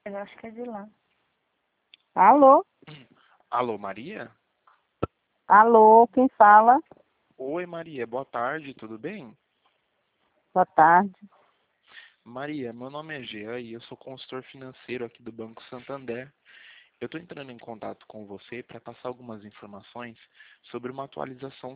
Eu acho que é de lá. Alô? Alô, Maria? Alô, quem fala? Oi, Maria, boa tarde, tudo bem? Boa tarde. Maria, meu nome é Jean e eu sou consultor financeiro aqui do Banco Santander. Eu estou entrando em contato com você para passar algumas informações sobre uma atualização